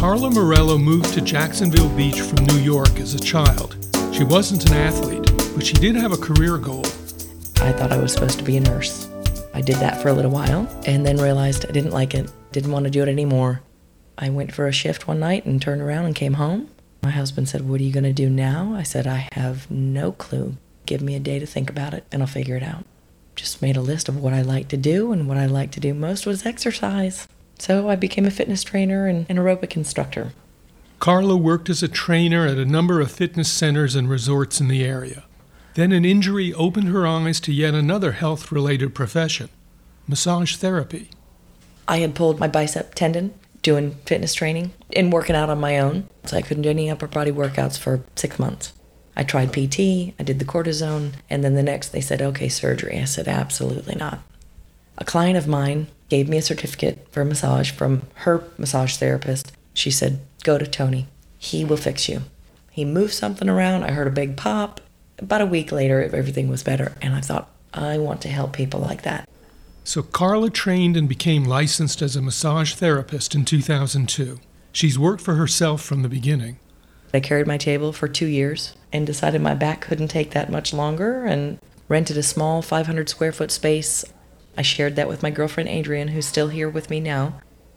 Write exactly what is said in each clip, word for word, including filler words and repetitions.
Carla Morello moved to Jacksonville Beach from New York as a child. She wasn't an athlete, but she did have a career goal. I thought I was supposed to be a nurse. I did that for a little while and then realized I didn't like it, didn't want to do it anymore. I went for a shift one night and turned around and came home. My husband said, "What are you going to do now?" I said, "I have no clue. Give me a day to think about it and I'll figure it out." Just made a list of what I like to do, and what I like to do most was exercise. So I became a fitness trainer and an aerobic instructor. Carla worked as a trainer at a number of fitness centers and resorts in the area. Then an injury opened her eyes to yet another health-related profession, massage therapy. I had pulled my bicep tendon doing fitness training and working out on my own, so I couldn't do any upper body workouts for six months. I tried P T, I did the cortisone, and then the next they said, "Okay, surgery." I said, "Absolutely not." A client of mine gave me a certificate for a massage from her massage therapist. She said, "Go to Tony. He will fix you." He moved something around. I heard a big pop. About a week later, everything was better, and I thought, I want to help people like that. So Carla trained and became licensed as a massage therapist in two thousand two. She's worked for herself from the beginning. I carried my table for two years and decided my back couldn't take that much longer and rented a small five hundred square foot space. I shared that with my girlfriend Adrienne, who's still here with me now,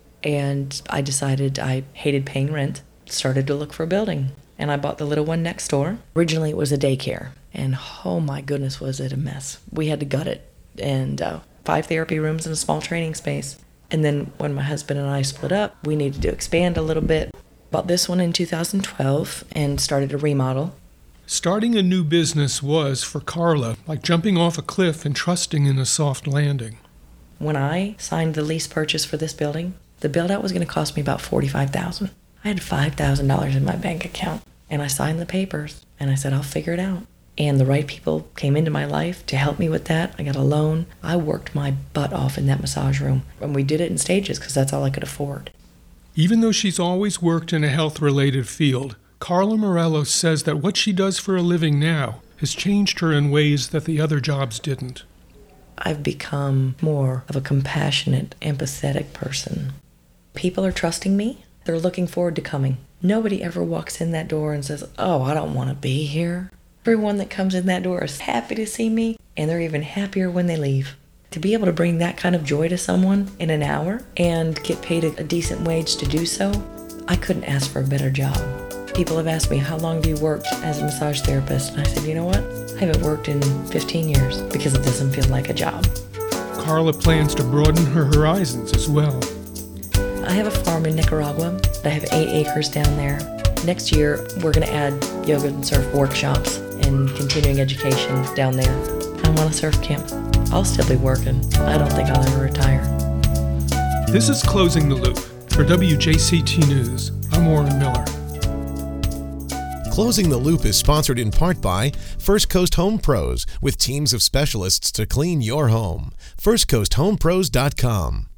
and I decided I hated paying rent, started to look for a building, and I bought the little one next door. Originally it was a daycare, and oh my goodness was it a mess. We had to gut it, and uh, five therapy rooms and a small training space. And then when my husband and I split up, we needed to expand a little bit. Bought this one in two thousand twelve and started a remodel. Starting a new business was, for Carla, like jumping off a cliff and trusting in a soft landing. When I signed the lease purchase for this building, the build-out was going to cost me about forty-five thousand dollars. I had five thousand dollars in my bank account, and I signed the papers, and I said, I'll figure it out. And the right people came into my life to help me with that. I got a loan. I worked my butt off in that massage room, and we did it in stages because that's all I could afford. Even though she's always worked in a health-related field, Carla Morello says that what she does for a living now has changed her in ways that the other jobs didn't. I've become more of a compassionate, empathetic person. People are trusting me. They're looking forward to coming. Nobody ever walks in that door and says, "Oh, I don't want to be here." Everyone that comes in that door is happy to see me, and they're even happier when they leave. To be able to bring that kind of joy to someone in an hour and get paid a decent wage to do so, I couldn't ask for a better job. People have asked me, how long do you work as a massage therapist? And I said, you know what? I haven't worked in fifteen years because it doesn't feel like a job. Carla plans to broaden her horizons as well. I have a farm in Nicaragua. I have eight acres down there. Next year, we're going to add yoga and surf workshops and continuing education down there. I want a surf camp. I'll still be working. I don't think I'll ever retire. This is Closing the Loop. For W J C T News, I'm Warren Miller. Closing the Loop is sponsored in part by First Coast Home Pros, with teams of specialists to clean your home. first coast home pros dot com